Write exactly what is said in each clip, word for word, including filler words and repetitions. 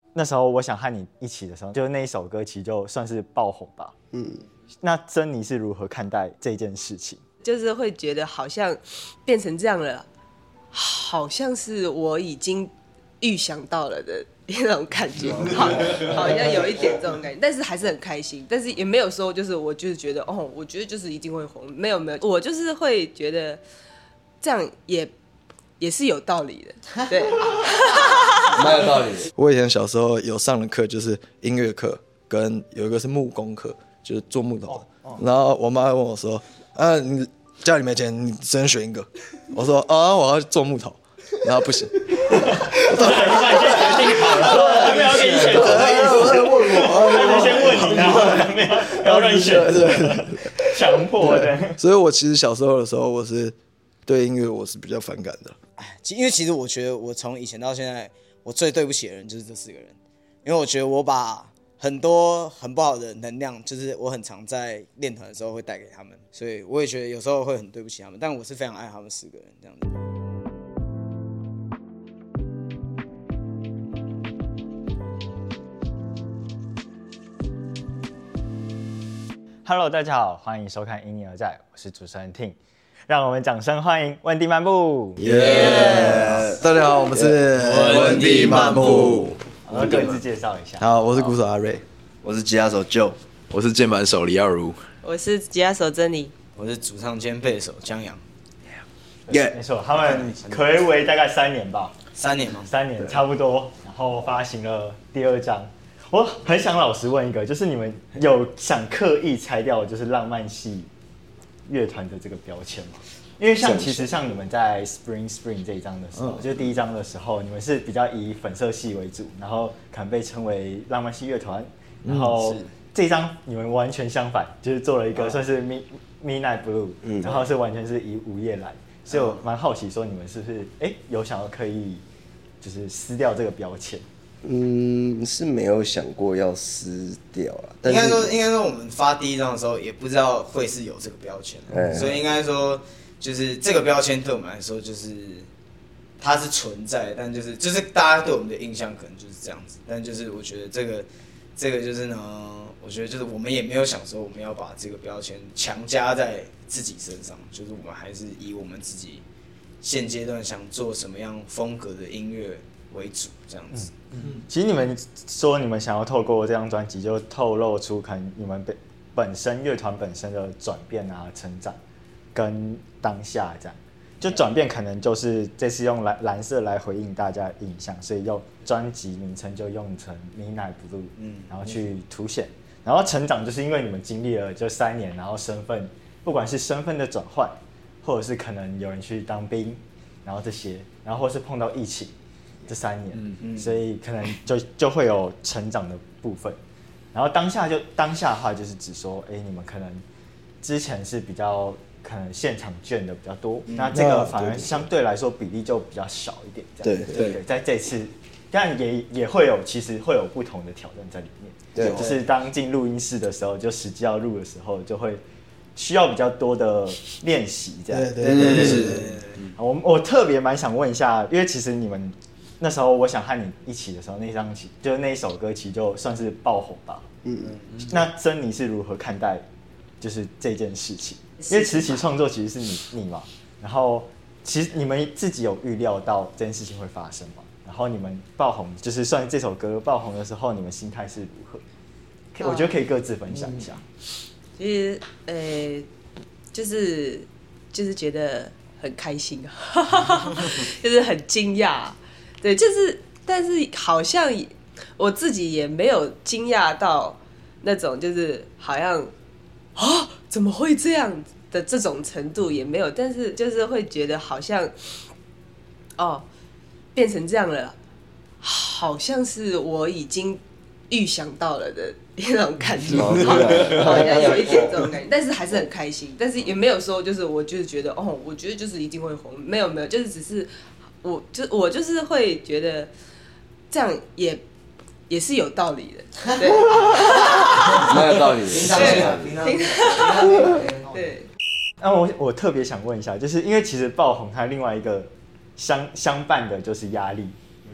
那时候我想和你一起的时候，就那一首歌其实就算是爆红吧。嗯，那珍妮是如何看待这件事情？ 就是会觉得好像变成这样了，好像是我已经预想到了的那种感觉，好，好像有一点这种感觉，但是还是很开心，但是也没有说就是我就是觉得哦，我觉得就是一定会红，没有没有，我就是会觉得这样也也是有道理的，对， 蛮有道理。 我以前小时候有上的课就是音乐课，跟有一个是木工课，就是做木头的。哦哦、然后我妈问我说：“啊，你家里没钱，你只能选一个。”我说：“啊，我要做木头。”然后不行。 我已经决定好了，还没有给你选择的意思。问我，他先问你，然后没有，然后让你选择，强迫的。 所以我其实小时候的时候，我是对音乐我是比较反感的。 因为其实我觉得我从以前到现在，我最对不起的人就是这四个人，因为我觉得我把很多很不好的能量，就是我很常在练团的时候会带给他们，所以我也觉得有时候会很对不起他们，但我是非常爱他们四个人这样子。 Hello， 大家好，欢迎收看《因你而在》，我是主持人 Ting， 让我们掌声欢迎温蒂漫步。 耶、yeah ！大家好，我们是温蒂漫步。 我们各自介绍一下。 好，我是鼓手阿瑞， 我是吉他手 Joe， 我是键盘手李耀如， 我是吉他手珍妮， 我是主唱兼贝手江阳。 耶，没错，他们睽违大概三年吧， 三年吗？ 三年差不多，然后发行了第二张。我很想老实问一个，就是你们有想刻意拆掉就是浪漫系乐团的这个标签吗？因为像其实像你们在 Spring Spring 这一张的时候，嗯、就第一张的时候，你们是比较以粉色系为主，然后可能被称为浪漫系乐团。然后这一张你们完全相反，就是做了一个算是 Midnight Blue，、嗯、然后是完全是以午夜来。所以我蛮好奇说你们是不是哎有想要刻意就是撕掉这个标签？ 嗯，是没有想过要撕掉啦。但应该说，应该说我们发第一张的时候也不知道会是有这个标签，嗯、所以应该说，就是这个标签对我们来说，就是它是存在，但就是就是大家对我们的印象可能就是这样子。但就是我觉得这个这个就是呢，我觉得就是我们也没有想说我们要把这个标签强加在自己身上，就是我们还是以我们自己现阶段想做什么样风格的音乐为主，这样子。 嗯嗯、其实你们说你们想要透过这张专辑，就透露出可能你们本身乐团本身的转变啊、成长，跟当下这样。就转变可能就是这次用蓝蓝色来回应大家的印象，所以用专辑名称就用成 Midnight Blue， 嗯，然后去凸显。然后成长就是因为你们经历了就三年，然后身份不管是身份的转换，或者是可能有人去当兵，然后这些，然后或是碰到疫情。这三年，嗯嗯、所以可能就就会有成长的部分，然后当下就当下的话就是指说，哎，你们可能之前是比较可能现场卷的比较多，嗯、那这个反而相对来说比例就比较少一点，这样对 对, 对，在这次，但也也会有其实会有不同的挑战在里面，对，就是当进录音室的时候，就实际要录的时候，就会需要比较多的练习，这样，对对对对对。我我特别蛮想问一下，因为其实你们。那时候我想和你一起的时候，那张就是那一首歌，其实就算是爆红吧。嗯嗯。那珍妮是如何看待就是这件事情？因为词曲创作其实是你你嘛，然后其实你们自己有预料到这件事情会发生吗？然后你们爆红，就是算这首歌爆红的时候，你们心态是如何？我觉得可以各自分享一下。嗯、 其实呃，就是就是觉得很开心啊，就是很惊讶。对，就是，但是好像我自己也没有惊讶到那种，就是好像啊怎么会这样的这种程度也没有，但是就是会觉得好像哦变成这样了，好像是我已经预想到了的那种感觉，好像有一点这种感觉，但是还是很开心，但是也没有说就是我就是觉得哦，我觉得就是一定会红，没有没有，就是只是。我就我就是会觉得这样也也是有道理的，对， 蛮有道理的， 平常平常平常对。 那我我特别想问一下，就是因为其实爆红它另外一个相相伴的就是压力，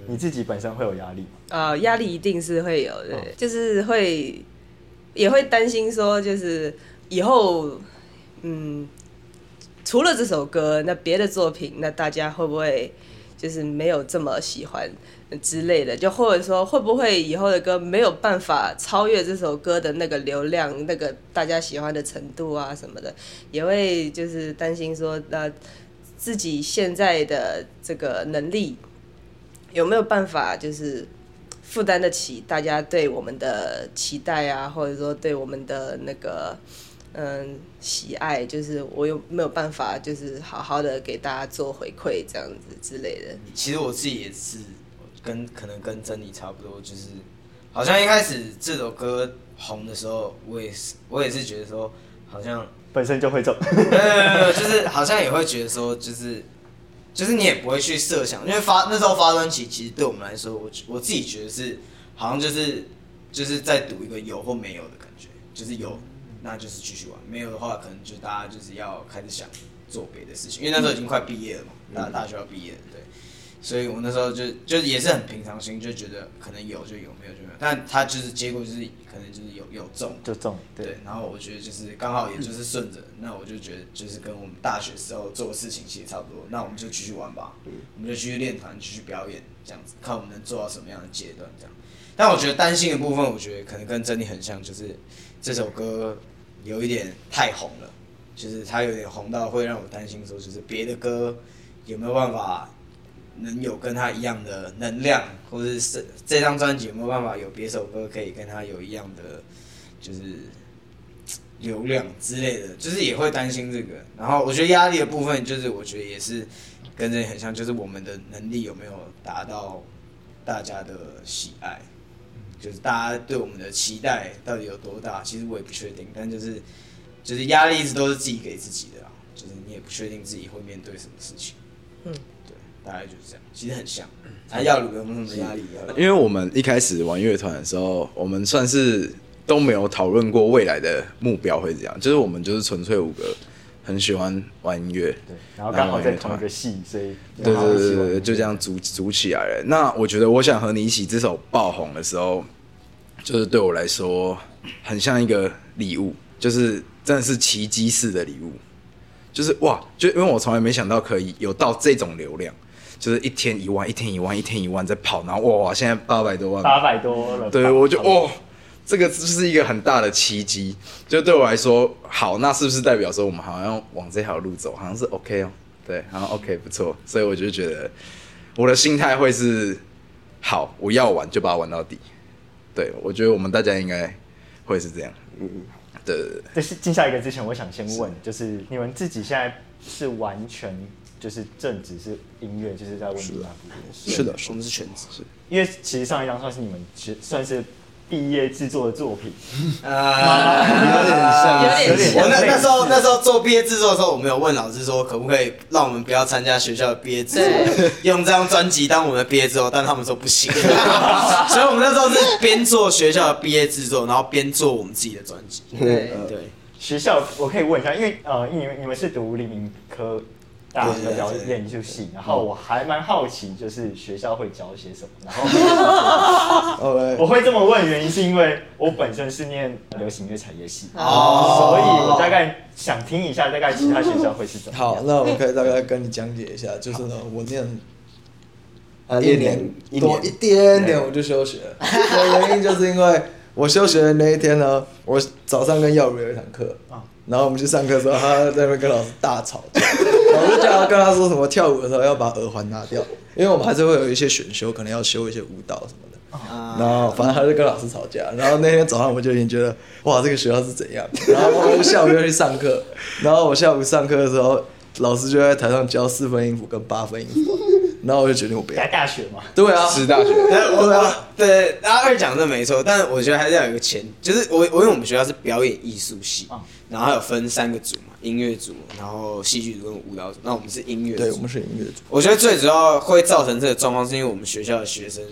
你自己本身会有压力吗？ 呃，压力一定是会有的，哦、就是会也会担心说，就是以后，嗯，除了这首歌，那别的作品，那大家会不会就是没有这么喜欢之类的？就或者说，会不会以后的歌没有办法超越这首歌的那个流量、那个大家喜欢的程度啊什么的，也会就是担心说，那自己现在的这个能力。有没有办法就是负担得起大家对我们的期待啊，或者说对我们的那个嗯喜爱，就是我有没有办法就是好好的给大家做回馈这样子之类的。 其实我自己也是跟可能跟珍妮差不多，就是好像一开始这首歌红的时候，我也是我也是觉得说好像本身就会中， 对，就是好像也会觉得说就是。就是你也不会去设想，因为发那时候发专辑，其实对我们来说，我我自己觉得是好像就是就是在赌一个有或没有的感觉，就是有那就是继续玩，没有的话可能就大家就是要开始想做别的事情，因为那时候已经快毕业了嘛，大大学要毕业了，对，所以我那时候就就也是很平常心，就觉得可能有就有，没有就没有，但他就是结果就是可能就是有有中就中，对， 对，然后我觉得就是刚好也就是顺着，那我就觉得就是跟我们大学时候做的事情其实差不多，那我们就继续玩吧，我们就继续练团，继续表演，这样子看我们能做到什么样的阶段这样。但我觉得担心的部分，我觉得可能跟珍妮很像，就是这首歌有一点太红了，就是它有点红到会让我担心说，就是别的歌有没有办法能有跟他一样的能量，或者是这张专辑有没有办法有别首歌可以跟他有一样的就是流量之类的，就是也会担心这个。然后我觉得压力的部分，就是我觉得也是跟这很像，就是我们的能力有没有达到大家的喜爱，就是大家对我们的期待到底有多大，其实我也不确定，但就是就是压力一直都是自己给自己的啦，就是你也不确定自己会面对什么事情，嗯。大概就是这样，其实很像。啊，耀鲁有没有什么压力？ 因为我们一开始玩乐团的时候，我们算是都没有讨论过未来的目标会怎样，就是我们就是纯粹五个很喜欢玩音乐， 对，然后刚好在同一个系，所以对对对对，就这样组组起来了。那我觉得我想和你一起这首爆红的时候，就是对我来说很像一个礼物，就是真的是奇迹式的礼物，就是哇，就因为我从来没想到可以有到这种流量。就是一天一万，一天一万，一天一万在跑，然后哇，现在八百多万， 八百多了。 对，我就哇，这个就是一个很大的奇迹。就对我来说，好，那是不是代表说我们好像往这条路走，好像是 OK 哦？对，然后 OK 不错，所以我就觉得我的心态会是好，我要玩就把它玩到底。对，我觉得我们大家应该会是这样。嗯，对对对。 在进下一个之前，我想先问，就是你们自己现在是完全。就是正职是音乐，就是在温度那部分。 是的， 我们是全职。 因为其实上一张算是你们算是毕业制作的作品， 啊，有点像，有点像。我那那时候那时候做毕业制作的时候，我们有问老师说，可不可以让我们不要参加学校的毕业制作，用这张专辑当我们的毕业制作，但他们说不行。所以我们那时候是边做学校的毕业制作，然后边做我们自己的专辑。对对。 学校我可以问一下，因为呃，你们你们是读黎明科。大学的表演艺术系，然后我还蛮好奇，就是学校会教些什么。然后我会这么问，原因是因为我本身是念流行乐产业系，哦，所以我大概想听一下，大概其他学校会是怎么样。 好，那我可以大概跟你讲解一下，就是呢，我念啊一年多一点点我就休学了，原因就是因为我休学的那一天呢，我早上跟耀如有一堂课。然后我们去上课的时候，他在那边跟老师大吵架，我就叫他跟他说什么跳舞的时候要把耳环拿掉，因为我们还是会有一些选修，可能要修一些舞蹈什么的。然后反正他就跟老师吵架，然后那天早上我就已经觉得哇这个学校是怎样，然后我下午又去上课，然后我下午上课的时候，老师就在台上教四分音符跟八分音符，然后我就决定我不要。 在大学嘛？ 对啊， 是大学。 对啊，对，阿二讲的没错，但我觉得还是要有一个前，就是我我因为我们学校是表演艺术系。然后还有分三个组嘛，音乐组，然后戏剧组跟舞蹈组。那我们是音乐组， 对，我们是音乐组。 我觉得最主要会造成这个状况，是因为我们学校的学生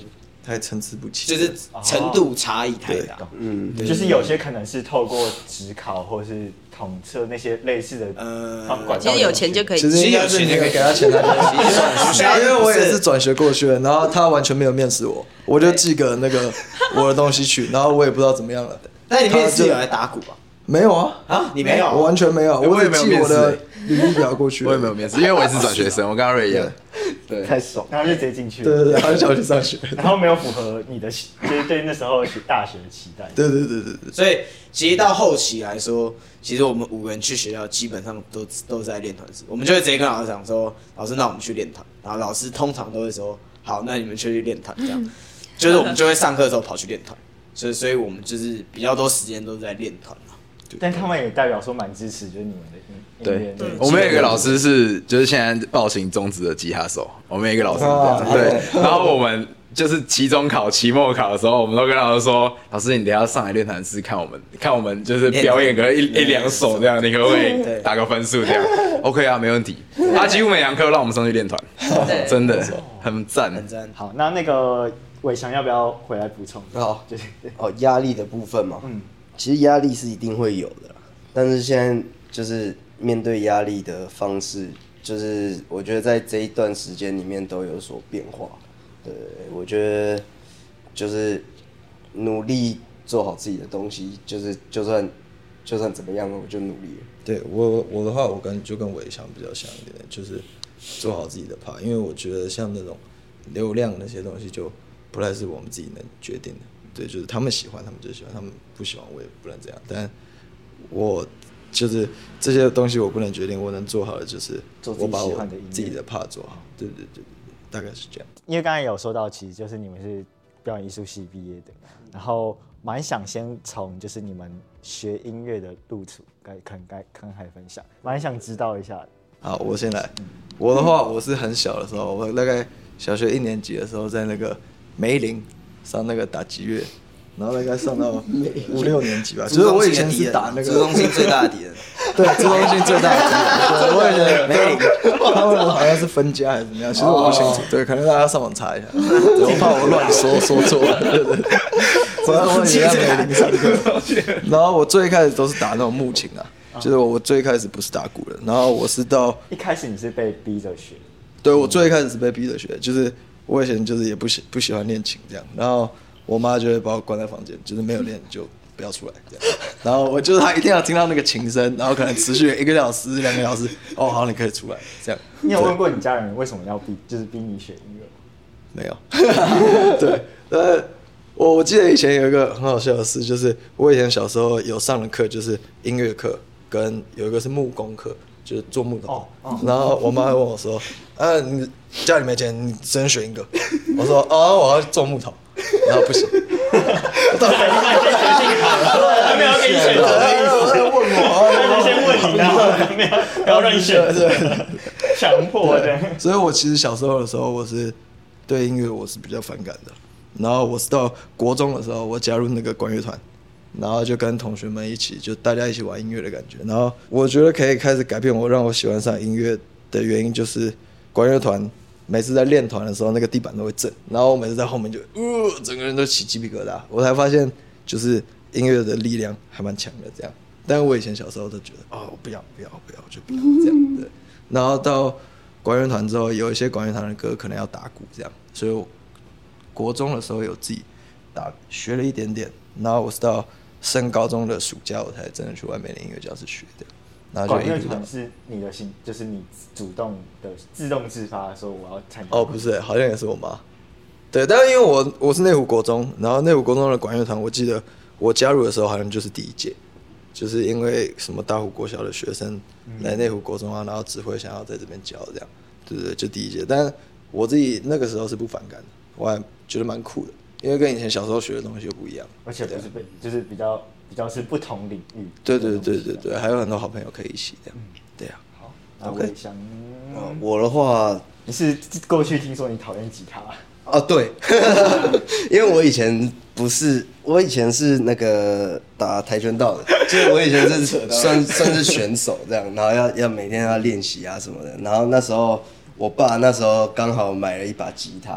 太参差不齐， 就是程度差异太大。 嗯， 就是有些可能是透过指考或是统测那些类似的呃管道， 其实有钱就可以其实应该是你给他钱，他就去。因为我也是转学过去的，然后他完全没有面试我，我就寄个那个我的东西去，然后我也不知道怎么样了。 但你面试有来打鼓吧？ 没有啊， 啊，你没有？ 我完全没有， 我也没有面试寄我的履历表过去， 我也没有面试，因为我也是转学生，我跟阿瑞一样。对， 太爽， 然后就直接进去了。 对对对，他就叫我去上学， 然后没有符合你的，就是对那时候大学的期待。 对对对对对。 所以其实到后期来说，其实我们五个人去学校基本上都都在练团式，我们就会直接跟老师讲说，老师，那我们去练团。然后老师通常都会说，好，那你们去练团，这样，就是我们就会上课的时候跑去练团。所以，所以我们就是比较多时间都在练团。 但他们也代表说蛮支持，就是你们的音音乐。 对，我们有一个老师是，就是现在暴行中职的吉他手，我们有一个老师是这样，对。然后我们就是期中考、期末考的时候，我们都跟老师说，老师你等一下上来练团室看我们，看我们就是表演个一一两首这样，你可不可以打个分数这样 ？OK 啊，没问题。他几乎每堂课让我们上去练团，真的很赞， 很赞。 好，那那个伟翔要不要回来补充？ 好， 就是哦，压力的部分嘛，嗯，其实压力是一定会有的啦，但是现在就是面对压力的方式，就是我觉得在这一段时间里面都有所变化。对，我觉得就是努力做好自己的东西，就是就算就算怎么样，我就努力了。 对我我的话，我跟就跟伟翔比较像一点，就是做好自己的 part， 因为我觉得像那种流量那些东西就不太是我们自己能决定的。对，就是他们喜欢他们就喜欢，他们不喜欢我也不能这样。但我就是这些东西我不能决定，我能做好的就是我把我自己的 part 做好。对对对，大概是这样。 因为刚才有说到，其实就是你们是表演艺术系毕业的，然后蛮想先从就是你们学音乐的路途该可能该慷慨分享，蛮想知道一下的。 好，我先来。我的话，我是很小的时候，我大概小学一年级的时候，在那个梅林上那个打击乐，然后大概上到五六年级吧。就是我以前是打那个朱宗庆最大的敌人， 对，朱宗庆最大的敌人。对，我以前梅林，他们好像是分家还是怎么样，其实我不清楚。对，可能大家上网查一下，我怕我乱说说错了。对对对，反正我以前在梅林上课，然后我最开始都是打那种木琴啊。就是我最开始不是打鼓的，然后我是到一开始你是被逼着学， 对我最开始是被逼着学，就是我以前就是也不喜不喜欢练琴这样，然后我妈就会把我关在房间，就是没有练就不要出来这样，然后我就是她一定要听到那个琴声，然后可能持续一个小时两个小时，哦好你可以出来这样。 你有问过你家人为什么要逼，就是逼你学音乐吗？ 没有，对，呃。我我记得以前有一个很好笑的事，就是我以前小时候有上的课，就是音乐课，跟有一个是木工课，就是做木头。哦哦、然后我妈会问我说：“啊，你家里没钱，你只能选一个。”我说：“哦，我要做木头。”然后不行。 对，那先决定好了，他没有给你选择的意思。问我，那就先问你，然后没有不要让你选择，强迫的。 所以我其实小时候的时候，我是对音乐我是比较反感的。然后我是到国中的时候，我加入那个管乐团，然后就跟同学们一起，就大家一起玩音乐的感觉。然后我觉得可以开始改变我，让我喜欢上音乐的原因，就是管乐团每次在练团的时候，那个地板都会震，然后我每次在后面就，呃，整个人都起鸡皮疙瘩。我才发现，就是音乐的力量还蛮强的这样。但我以前小时候都觉得，哦，不要不要不要，就不要这样。对。然后到管乐团之后，有一些管乐团的歌可能要打鼓这样，所以我国中的时候有自己打学了一点点，然后我是到升高中的暑假我才真的去外面的音乐教室学的。然后就管乐团是你的心，就是你主动的自动自发说我要参加。 哦，不是，好像也是我妈。对，但是因为我我是内湖国中，然后内湖国中的管乐团，我记得我加入的时候好像就是第一届，就是因为什么大湖国小的学生来内湖国中啊，然后指挥想要在这边教这样，对对对，就第一届。但我自己那个时候是不反感的，我还觉得蛮酷的，因为跟以前小时候学的东西又不一样， 而且不是被，就是比较比较是不同领域。 对对对对对，还有很多好朋友可以一起这样。嗯、对啊。 好，那我也想、 嗯，我的话， 你是过去听说你讨厌吉他？ 哦，对，因为我以前不是，我以前是那个打跆拳道的，就是我以前是算算是选手这样，然后要要每天要练习啊什么的，然后那时候我爸那时候刚好买了一把吉他，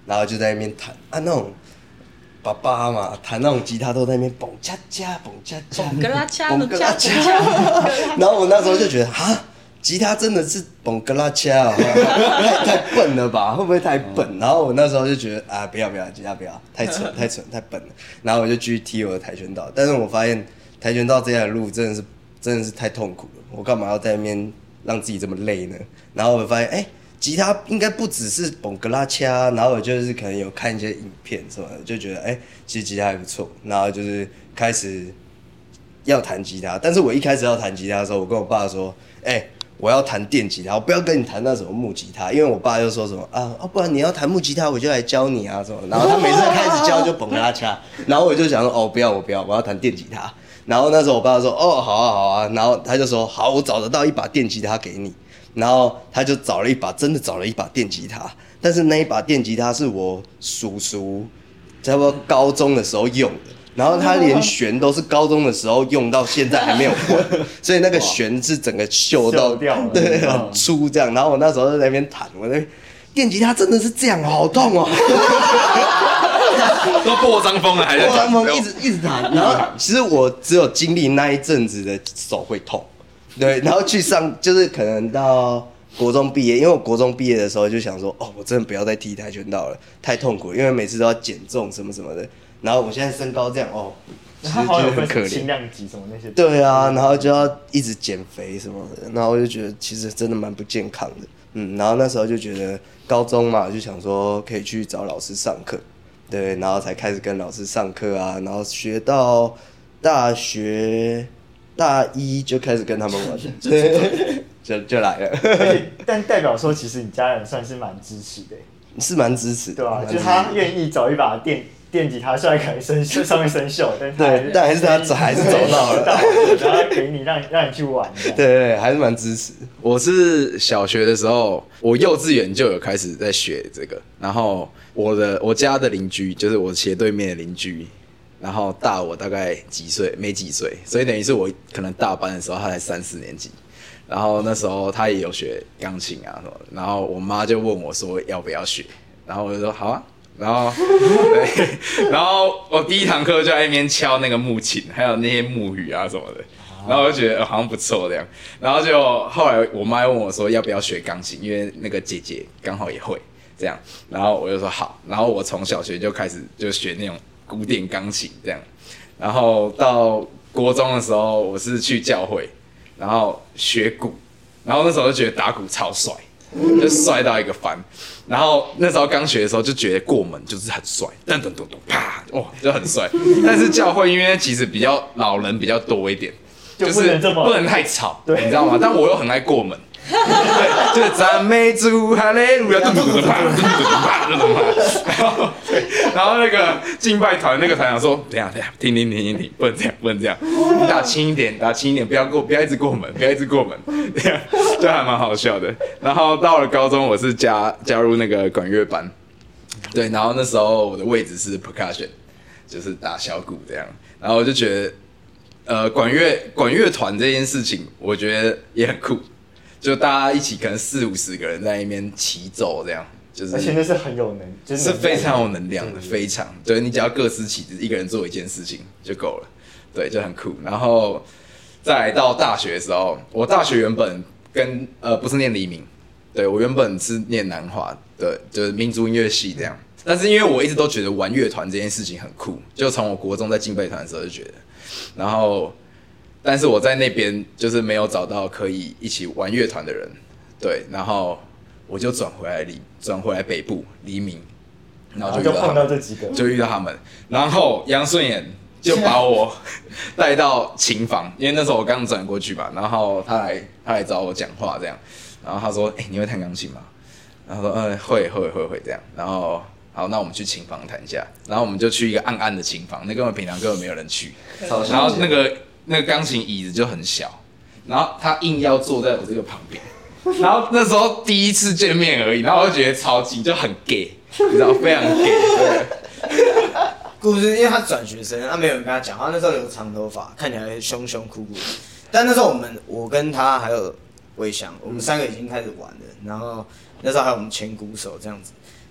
然后就在那边弹啊那种。爸爸嘛，弹那种吉他都在那边蹦恰恰蹦恰恰， 蹦格拉恰蹦格拉恰。然后我那时候就觉得，哈，吉他真的是蹦格拉恰哦，太太笨了吧？会不会太笨？然后我那时候就觉得啊，不要不要，吉他不要，太蠢太蠢太笨了。然后我就继续踢我的跆拳道，但是我发现跆拳道这条路真的是真的是太痛苦了，我干嘛要在那边让自己这么累呢？然后我发现，哎、欸。吉他应该不只是蹦格拉恰，然后我就是可能有看一些影片什么的，就觉得哎、欸，其实吉他还不错，然后就是开始要弹吉他。但是我一开始要弹吉他的时候，我跟我爸说，哎、欸，我要弹电吉他，我不要跟你弹那什么木吉他，因为我爸就说什么啊，啊不然你要弹木吉他，我就来教你啊什么。然后他每次开始教就蹦格拉恰，然后我就想说，哦不要我不要，我要弹电吉他。然后那时候我爸说，哦好啊好啊，然后他就说，好，我找得到一把电吉他给你。然后他就找了一把，真的找了一把电吉他，但是那一把电吉他是我叔叔差不多高中的时候用的，然后他连弦都是高中的时候用到现在还没有换，所以那个弦是整个锈到锈掉了， 对，很粗这样。然后我那时候在那边弹，我那电吉他真的是这样，好痛哦！ 都破伤风了，还在破伤风一直一直弹。然后其实我只有经历那一阵子的手会痛。对，然后去上就是可能到国中毕业，因为我国中毕业的时候就想说，哦，我真的不要再踢跆拳道了，太痛苦了，因为每次都要减重什么什么的。然后我现在身高这样，哦， 他好像有很可分轻怜。 量级什么那些。 对啊，然后就要一直减肥什么的，然后我就觉得其实真的蛮不健康的。嗯，然后那时候就觉得高中嘛，就想说可以去找老师上课，对，然后才开始跟老师上课啊，然后学到大学。大一就开始跟他们玩，就就来了。 但代表说，其实你家人算是蛮支持的， 是蛮支持的， 对吧、啊？就他愿意找一把电电吉他，虽然可能生上面生锈，但对， 但还是他还是找到了， 然后给你让让你去玩。对对对，还是蛮支持。 我是小学的时候，我幼稚园就有开始在学这个，然后我的我家的邻居就是我斜对面的邻居。然后大我大概几岁，没几岁，所以等于是我可能大班的时候，他才三四年级。然后那时候他也有学钢琴啊什么的，然后我妈就问我说要不要学，然后我就说好啊。然后对，然后我第一堂课就在那边敲那个木琴，还有那些木鱼啊什么的。然后我就觉得、呃、好像不错这样。然后就后来我妈问我说要不要学钢琴，因为那个姐姐刚好也会这样。然后我就说好。然后我从小学就开始就学那种古典钢琴这样，然后到国中的时候，我是去教会，然后学鼓，然后那时候就觉得打鼓超帅，就帅到一个翻。然后那时候刚学的时候就觉得过门就是很帅，噔噔噔噔啪，哇，就很帅。但是教会因为其实比较老人比较多一点， 就就是不能这么不能太吵， 对， 你知道吗？但我又很爱过门。对，就是赞美主，哈利路亚，咚咚咚啪，咚咚咚啪，咚咚啪。然后，对，然后那个敬拜团那个团长说：“等一下，等一下，停停停停停，不能这样，不能这样，你打轻一点，打轻一点，不要过，不要一直过门，不要一直过门。”这样就还蛮好笑的。然后到了高中，我是加加入那个管乐班，对，然后那时候我的位置是 percussion， 就是打小鼓这样。然后我就觉得，呃，管乐管乐团这件事情，我觉得也很酷。就大家一起可能四五十个人在那边齐奏，这样就是， 而且那是很有能，就是是非常有能量的，非常。对，你只要各司其职，一个人做一件事情就够了，对，就很酷。然后再来到大学的时候，我大学原本跟呃不是念黎明，对我原本是念南华的，就是民族音乐系这样。但是因为我一直都觉得玩乐团这件事情很酷，就从我国中在敬拜团的时候就觉得，然后。但是我在那边就是没有找到可以一起玩乐团的人，对，然后我就转回来离转回来北部黎明，然后就遇到他们， 就碰到这几个， 就遇到他们，然后杨顺眼就把我带到琴房，因为那时候我刚转过去嘛，然后他来他来找我讲话这样，然后他说：“哎、欸，你会弹钢琴吗？”然后说：“嗯，会会会会这样。”然后好，那我们去琴房弹一下，然后我们就去一个暗暗的琴房，那根本平常根本没有人去，然后那个。那个钢琴椅子就很小，然后他硬要坐在我这个旁边，然后那时候第一次见面而已，然后我就觉得超级就很 gay， 你知道非常 gay。对， 故事因为他转学生，他没有人跟他讲，他那时候有长头发，看起来凶凶酷酷。但那时候我们我跟他还有魏翔，我们三个已经开始玩了，然后那时候还有我们前鼓手这样子。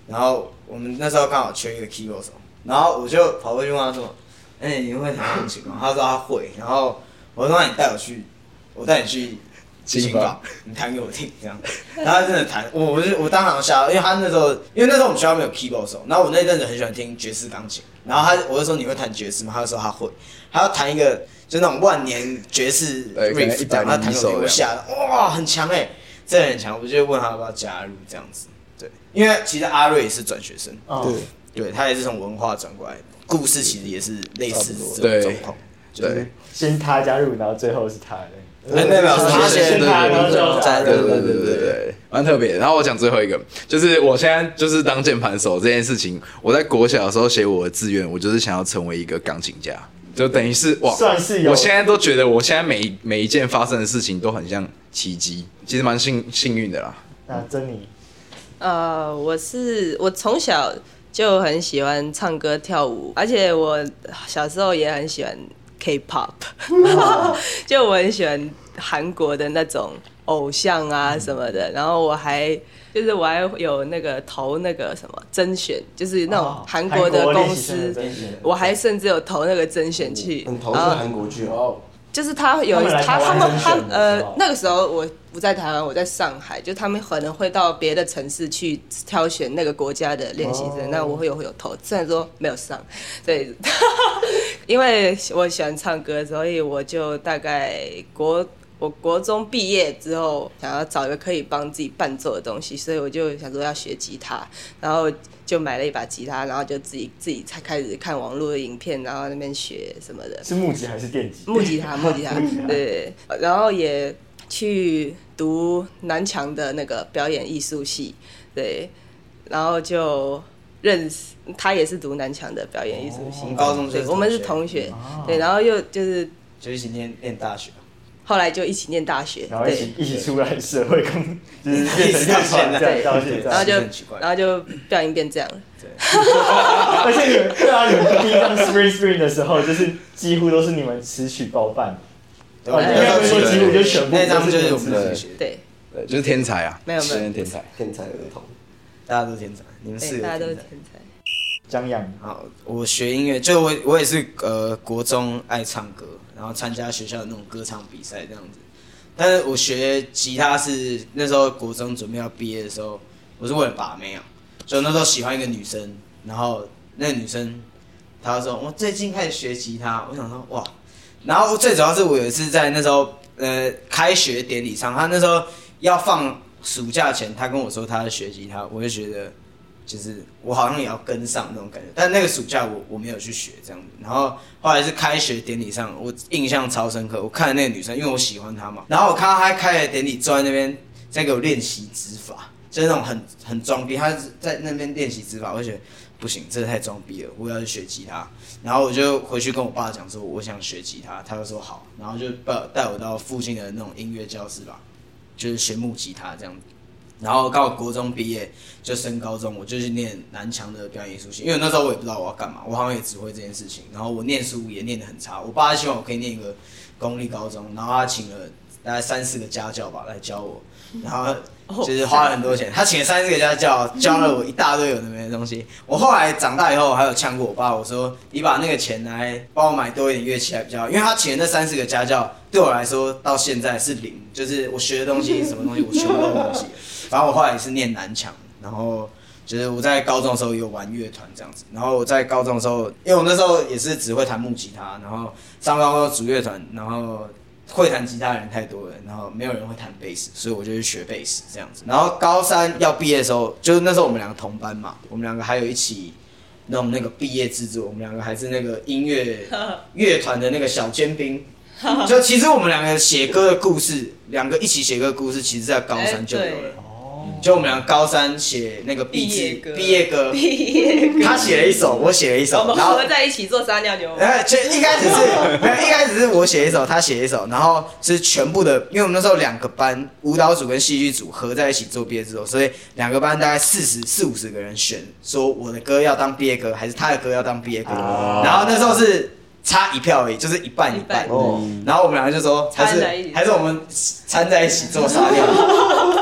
然后我们那时候刚好缺一个 keyboard 手，然后我就跑过去问他说：“哎、欸，你会弹钢琴吗？”他说他会，然后我说：“那你带我去，我带你去琴房，你弹给我听。”这样，然后他真的弹，我我就我当场吓到，因为他那时候，因为那时候我们学校没有 keyboard 手，然后我那阵子很喜欢听爵士钢琴，然后他我就说你会弹爵士吗？他就说他会，他要弹一个就那种万年爵士 riff， 然后他弹给我听，我吓到，哇，很强哎、欸，真的很强，我就问他要不要加入这样子。对，因为其实阿瑞也是转学生， 哦、 对，对他也是从文化转过来的，故事其实也是类似这种状况， 对，先他加入，然后最后是他的。 那代表是他先他，然后最后他， 对对对对对，蛮特别的。然后我讲最后一个，就是我现在就是当键盘手这件事情，我在国小的时候写我的志愿，我就是想要成为一个钢琴家，就等于是哇， 算是有。 我现在都觉得我现在每每一件发生的事情都很像奇迹，其实蛮幸幸运的啦。 那珍妮。 呃，我是我从小就很喜欢唱歌跳舞，而且我小时候也很喜欢 K-pop， 就我很喜欢韩国的那种偶像啊什么的，然后我还就是我还有那个投那个什么甄选，就是那种韩国的公司，我还甚至有投那个甄选去， 你投是韩国剧哦。 就是他有他他们他呃那个时候我不在台湾，我在上海，就他们可能会到别的城市去挑选那个国家的练习生，哦、那我会有会有投，虽然说没有上，对，因为我喜欢唱歌，所以我就大概国我国中毕业之后，想要找一个可以帮自己伴奏的东西，所以我就想说要学吉他，然后就买了一把吉他，然后就自己自己才开始看网络的影片，然后那边学什么的。 是木吉还是电吉？ 木吉他，木吉他，对。然后也去读南强的那个表演艺术系，对。然后就认识他，也是读南强的表演艺术系。 我们高中就是我们是同学，对。然后又就是就一起念念大学。 后来就一起念大学， 然后一起一起出来社会工，就是变成到现在，到现在， 然后就然后就不小心变这样了。 对， 而且你们对啊，你们第一张 Spring Spring 的时候，就是几乎都是你们词曲包办，哦，应该不是说几乎就全部， 那张就是我们的对对，就是天才啊， 没有没有天才， 天才儿童， 大家都天才，你们四个大家都是天才。 江阳， 好，我学音乐，就我我也是呃国中爱唱歌，然后参加学校的那种歌唱比赛这样子。但是我学吉他是那时候国中准备要毕业的时候，我是为了把妹啊，就那时候喜欢一个女生，然后那个女生她说我最近开始学吉他，我想说哇，然后最主要是我有一次在那时候呃开学典礼上，她那时候要放暑假前，她跟我说她要学吉他，我就觉得。就是我好像也要跟上那种感觉，但那个暑假我我没有去学这样子，然后后来是开学典礼上，我印象超深刻。我看那个女生，因为我喜欢她嘛，然后我看到她开学典礼坐在那边在给我练习指法，就是那种很很装逼，她在那边练习指法，我就觉得不行，这太装逼了，我要去学吉他。然后我就回去跟我爸讲说我想学吉他，他就说好，然后就带我到附近的那种音乐教室吧，就是学木吉他这样子。然后刚好国中毕业就升高中，我就去念南强的表演艺术系，因为那时候我也不知道我要干嘛，我好像也只会这件事情。然后我念书也念得很差，我爸希望我可以念一个公立高中，然后他请了大概三四个家教吧来教我，然后就是花了很多钱，他请了三四个家教，教了我一大堆有的没的东西。我后来长大以后还有呛过我爸，我说你把那个钱来帮我买多一点乐器还比较好，因为他请的那三四个家教对我来说到现在是零，就是我学的东西什么东西我全部都忘记了。反正我后来也是念南强，然后就是我在高中的时候有玩乐团这样子，然后我在高中的时候，因为我那时候也是只会弹木吉他，然后上高中组乐团，然后会弹吉他的人太多了，然后没有人会弹贝斯，所以我就去学贝斯这样子。然后高三要毕业的时候，就是那时候我们两个同班嘛，我们两个还有一起弄那个毕业制作，我们两个还是那个音乐乐团的那个小尖兵。就其实我们两个写歌的故事，两个一起写歌的故事，其实在高三就有了。就我们俩高三写那个毕业歌，毕业歌，毕业歌，他写了一首，我写了一首， 我们合在一起做撒尿牛。 哎，就一开始是，没有，一开始是我写一首，他写一首，然后是全部的，因为我们那时候两个班，舞蹈组跟戏剧组合在一起做毕业制作，所以两个班大概四十四五十个人选，说我的歌要当毕业歌，还是他的歌要当毕业歌，哦、然后那时候是。差一票而已，就是一半一半。哦、然后我们两个就说，还是还是我们掺在一起做撒尿。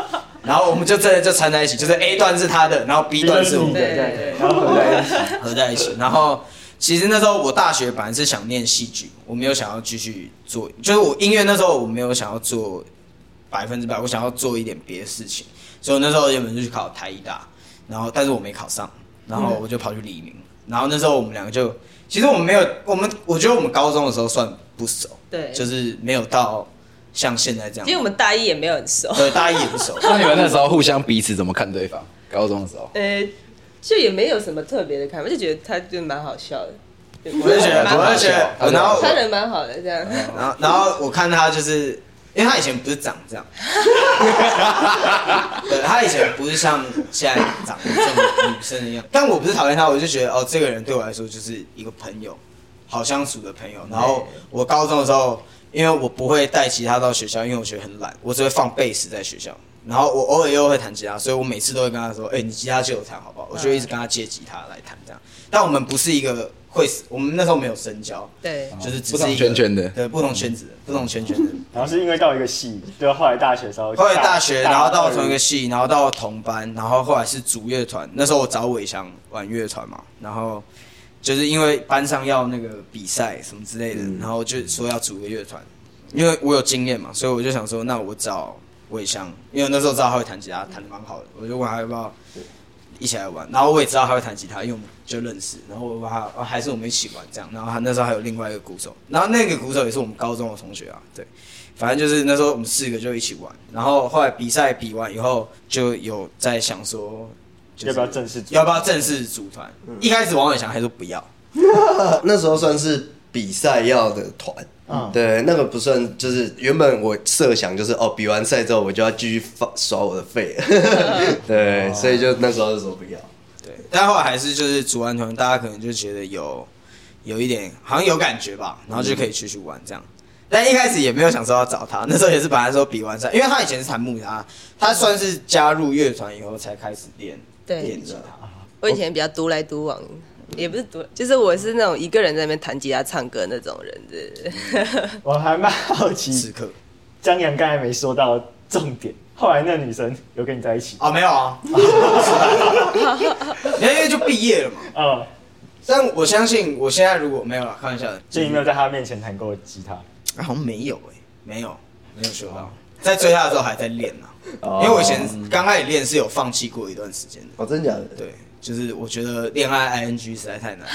然后我们就真的就掺在一起，就是 A 段是他的，然后 B 段是我对的， 对对，然后合在一起。 合在一起。然后其实那时候我大学本来是想念戏剧，我没有想要继续做，就是我音乐那时候我没有想要做百分之百，我想要做一点别的事情，所以我那时候原本就去考台艺大，然后但是我没考上，然后我就跑去黎明，然后那时候我们两个就，其实我们没有，我们我觉得我们高中的时候算不熟， 对， 就是没有到像现在这样。 其实我们大一也没有很熟， 对，大一也不熟。 那你们那时候互相彼此怎么看对方？高中的时候， 呃，就也没有什么特别的看法，就觉得他就蛮好笑的。 我就觉得，我就觉得，然后他人蛮好的这样。 然后然后我看他就是，因为他以前不是长这样，对，他以前不是像现在长得这么女生一样。但我不是讨厌他，我就觉得哦，这个人对我来说就是一个朋友，好相处的朋友。然后我高中的时候，因为我不会带吉他到学校，因为我觉得很懒，我只会放贝斯在学校。然后我偶尔又会弹吉他，所以我每次都会跟他说：“哎、欸，你吉他借我弹好不好？”我就一直跟他借吉他来弹这样。但我们不是一个会，我们那时候没有深交， 对， 就是只不同是一个圈圈的， 对，不同圈子的，不同圈圈的。 然后是因为到一个系，就后来大学的时候， 后来大学， 大然后到同一个系，然后到同班，然后后来是主乐团。那时候我找伟翔玩乐团嘛，然后就是因为班上要那个比赛什么之类的， 嗯、 然后就说要组个乐团，因为我有经验嘛，所以我就想说，那我找伟翔，因为那时候知道他会弹吉他，弹得蛮好的，我就问他要不要一起来玩。然后我也知道他会弹吉他，因为我们就认识，然后我问他还是我们一起玩这样。然后他那时候还有另外一个鼓手，然后那个鼓手也是我们高中的同学啊，对。反正就是那时候我们四个就一起玩，然后后来比赛比完以后，就有在想说、就是， 要不要正式要不要正式组团？嗯、一开始王伟翔还说不要， 那时候算是比赛要的团，嗯，对，那个不算，就是原本我设想就是哦，比完赛之后我就要继续耍我的废了，对，所以就那时候就说不要， 对，但后来还是就是组完团，大家可能就觉得有有一点好像有感觉吧，然后就可以继续玩这样。但一开始也没有想说要找他，那时候也是本来说比完赛，因为他以前是弹木吉他，他算是加入乐团以后才开始练练吉他。 我以前比较独来独往，也不是独，就是我是那种一个人在那边弹吉他唱歌那种人的。 我还蛮好奇， 时刻江阳刚才没说到重点，后来那女生有跟你在一起？ 哦，没有啊，因为就毕业了嘛。 嗯， 但我相信，我现在如果没有了，开玩笑的， 所以你没有在他面前弹过吉他？ 啊、好像没有哎、欸，没有，没有学到。在追他的时候还在练呢、啊，因为我以前刚开始练是有放弃过一段时间的。 哦，真的假的？ 对，就是我觉得恋爱 ing 实在太难，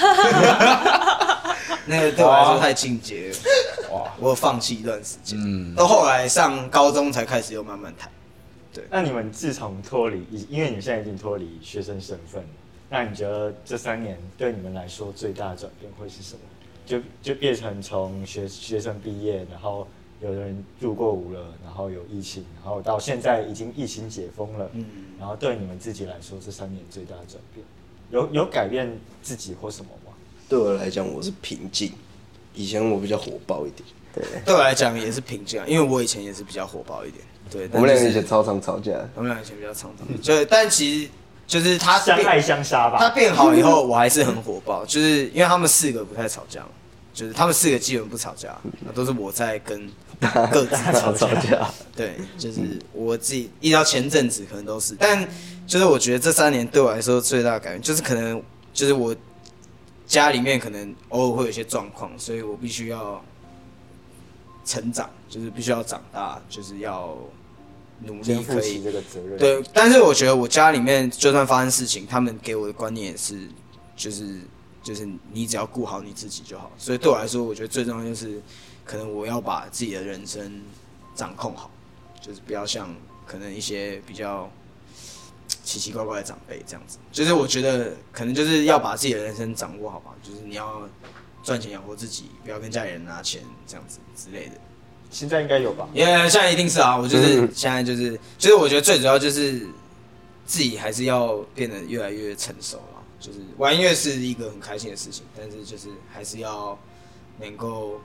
那个对我来说太进阶了。哇，我有放弃一段时间，嗯，到后来上高中才开始又慢慢弹。对， 那你们自从脱离，因为你们现在已经脱离学生身份了，那你觉得这三年对你们来说最大的转变会是什么？就就变成从学学生毕业，然后有人入过伍了，然后有疫情，然后到现在已经疫情解封了，嗯，然后对你们自己来说，这三年最大的转变，有有改变自己或什么吗？ 对我来讲，我是平静，以前我比较火爆一点，对， 对我来讲也是平静啊，因为我以前也是比较火爆一点，对， 我们两个以前超常吵架， 我们两个以前比较常吵，就但其实。就是他相爱相杀吧。 他变好以后，我还是很火爆，就是因为他们四个不太吵架，就是他们四个基本不吵架，都是我在跟各自吵架。对，就是我自己，一到前阵子可能都是，但就是我觉得这三年对我来说最大的改变，就是可能就是我家里面可能偶尔会有一些状况，所以我必须要成长，就是必须要长大，就是要。努力可以这个责任， 对，但是我觉得我家里面就算发生事情，他们给我的观念也是，就是就是你只要顾好你自己就好。所以对我来说，我觉得最重要就是，可能我要把自己的人生掌控好，就是不要像可能一些比较奇奇怪怪的长辈这样子。就是我觉得可能就是要把自己的人生掌握好吧，就是你要赚钱养活自己，不要跟家里人拿钱这样子之类的。 现在应该有吧？ 也、yeah, 现在一定是啊！我就是、嗯、现在就是，就是我觉得最主要就是自己还是要变得越来越成熟了。就是玩音乐是一个很开心的事情，但是就是还是要能够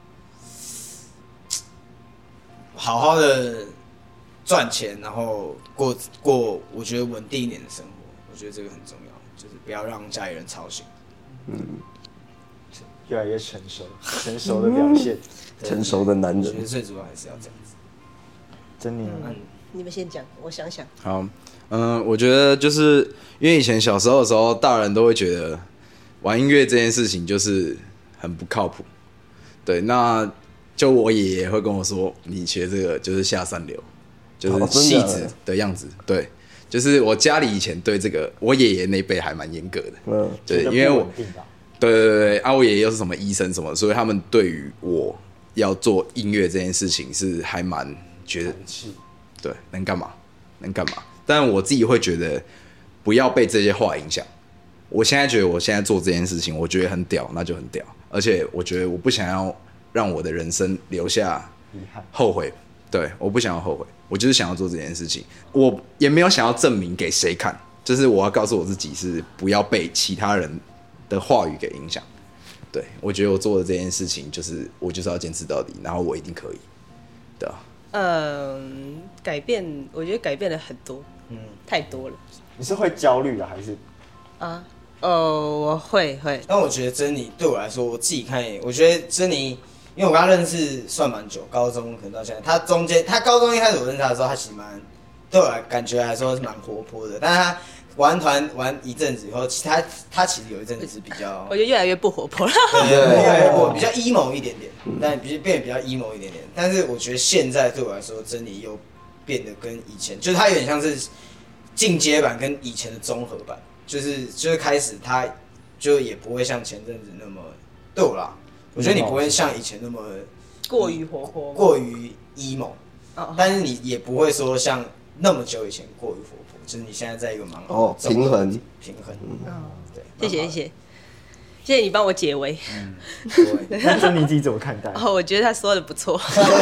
好好的赚钱，然后过过我觉得稳定一点的生活。我觉得这个很重要，就是不要让家里人操心。嗯， 越来越成熟，成熟的表现。 成熟的男人， 我觉得最主要还是要这样子。 真的， 嗯， 你们先讲，我想想。 好，嗯、呃，我觉得就是因为以前小时候的时候，大人都会觉得玩音乐这件事情就是很不靠谱。对，那就我爷爷会跟我说，你学这个就是下三流，就是戏子的样子。对，就是我家里以前对这个，我爷爷那辈还蛮严格的。嗯，对，因为我对对对对，啊，我爷爷又是什么医生什么，所以他们对于我要做音乐这件事情是还蛮觉得，对，能干嘛能干嘛。但我自己会觉得不要被这些话影响。我现在觉得我现在做这件事情，我觉得很屌，那就很屌。而且我觉得我不想要让我的人生留下后悔，对，我不想要后悔，我就是想要做这件事情。我也没有想要证明给谁看，就是我要告诉我自己是不要被其他人的话语给影响。对，我觉得我做的这件事情，就是我就是要坚持到底，然后我一定可以，对啊。 嗯，改变，我觉得改变了很多，嗯，太多了。 你是会焦虑啊，还是？ 啊，哦，我会会。 但我觉得珍妮对我来说，我自己看，我觉得珍妮，因为我跟她认识算蛮久，高中可能到现在，她中间，她高中一开始我认识她的时候，她其实蛮对我来感觉来说是蛮活泼的，但是她玩团玩一阵子以后，他他其实有一阵子是比较， 我觉得越来越不活泼了， 对对对，越来越不比较 emo 一点点，但比变得比较 emo 一点点。但是我觉得现在对我来说，珍妮又变得跟以前，就是他有点像是进阶版跟以前的综合版，就是就是开始他就也不会像前阵子那么对我啦，我觉得你不会像以前那么过于活泼， 过于 emo， 但是你也不会说像那么久以前过于活泼。就是你现在在一个蛮好哦平衡平衡， 嗯，对，谢谢谢谢，谢谢你帮我解围。 嗯， 那珍妮自己怎么看待？ 哦，我觉得他说的不错。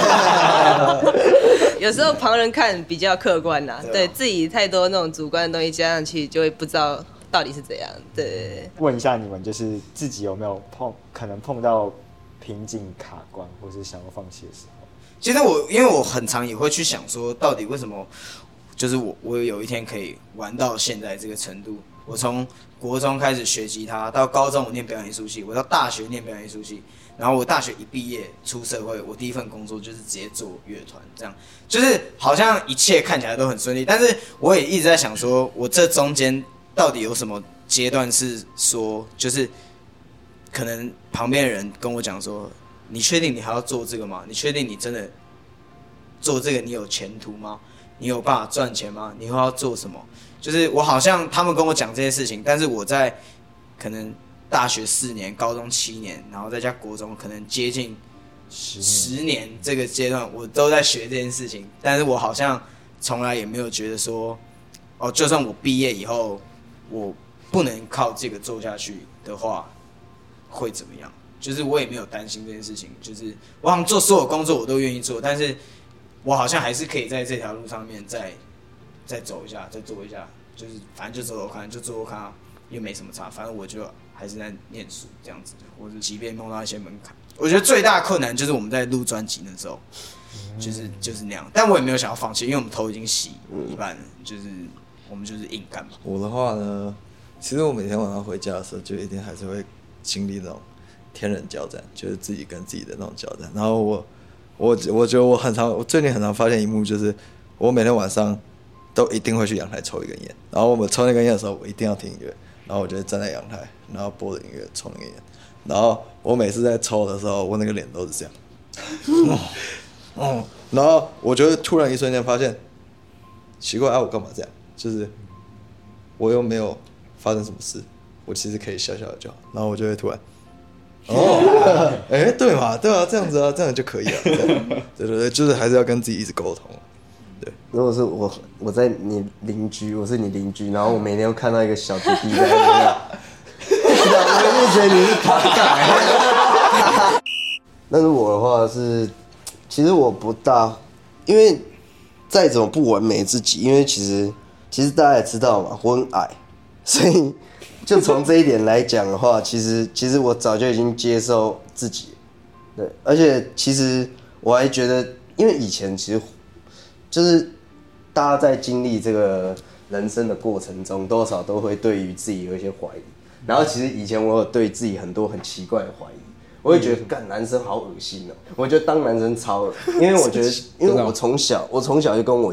有时候旁人看比较客观呐，对自己太多那种主观的东西加上去，就会不知道到底是怎样。对， 问一下你们，就是自己有没有碰可能碰到瓶颈卡关，或是想要放弃的时候？ 其实我因为我很常也会去想说，到底为什么？就是我，我有一天可以玩到现在这个程度。我从国中开始学吉他，到高中我念表演艺术系，我到大学念表演艺术系，然后我大学一毕业出社会，我第一份工作就是直接做乐团，这样就是好像一切看起来都很顺利。但是我也一直在想说，我这中间到底有什么阶段是说，就是可能旁边的人跟我讲说，你确定你还要做这个吗？你确定你真的做这个你有前途吗？你有办法赚钱吗？你会要做什么？就是我好像他们跟我讲这些事情，但是我在可能大学四年、高中七年，然后再加国中，可能接近十年这个阶段，我都在学这件事情。但是我好像从来也没有觉得说，哦，就算我毕业以后，我不能靠这个做下去的话，会怎么样？就是我也没有担心这件事情。就是我好像做所有工作我都愿意做，但是。我好像还是可以在这条路上面再再走一下，再做一下，就是反正就走走看，就做做看，又没什么差。反正我就还是在念书这样子，或者即便碰到一些门槛，我觉得最大的困难就是我们在录专辑的时候，就是就是那样。但我也没有想要放弃，因为我们头已经洗一半了，就是我们就是硬干嘛。 我的话呢，其实我每天晚上回家的时候，就一定还是会经历那种天人交战，就是自己跟自己的那种交战。然后我。我我觉得我很常，我最近很常发现一幕，就是我每天晚上都一定会去阳台抽一根烟，然后我们抽那根烟的时候，我一定要听音乐，然后我就站在阳台，然后播着音乐抽那根烟，然后我每次在抽的时候，我那个脸都是这样，嗯嗯，然后我就突然一瞬间发现，奇怪啊，我干嘛这样？就是我又没有发生什么事，我其实可以笑笑的就好，然后我就会突然。哦，哎、欸，对嘛，对啊，这样子啊，这样就可以了。对对对，就是还是要跟自己一直沟通。对， 如果是我，我在你邻居，我是你邻居，然后我每天都看到一个小弟弟在那样，我就觉得你是卡盖。但是我的话是，其实我不大，因为再怎么不完美自己，因为其实其实大家也知道嘛，我很矮，所以。就从这一点来讲的话，其实其实我早就已经接受自己，对，而且其实我还觉得，因为以前其实就是大家在经历这个人生的过程中，多少都会对于自己有一些怀疑。然后其实以前我有对自己很多很奇怪的怀疑，我会觉得干男生好恶心哦、喔，我觉得当男生超恶，因为我觉得，因为我从小我从小就跟我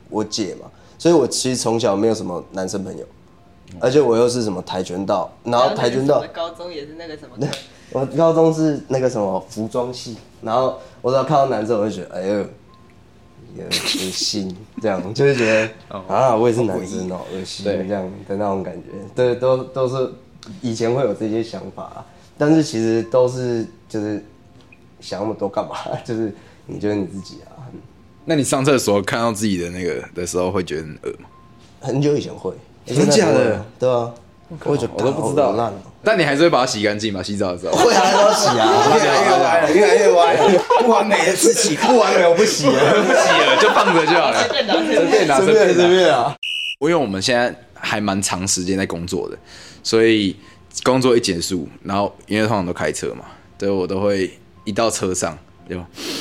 我姐嘛，所以我其实从小没有什么男生朋友，而且我又是什么跆拳道，然后跆拳道高中也是那个什么， 我高中是那个什么服装系，然后我只要看到男生，我就觉得哎呦。恶心，这样就是觉得啊，我也是男生哦，恶心这样的那种感觉，对，都都是以前会有这些想法啦，但是其实都是就是想那么多干嘛？就是你觉得你自己啊， 那你上厕所看到自己的那个的时候，会觉得很恶吗？ 很久以前会， 真的假的？ 对啊，我觉得我都不知道， 烂。 但你还是会把它洗干净嘛？洗澡的时候会还是要洗啊， 越来越歪了，越来越歪了，不完美的自己，不完美我不洗了， 不洗了，就放着就好了，随便拿，随便拿， 随便随便啊。 因为我们现在还蛮长时间在工作的，所以工作一结束，然后因为通常都开车嘛，对我都会一到车上就，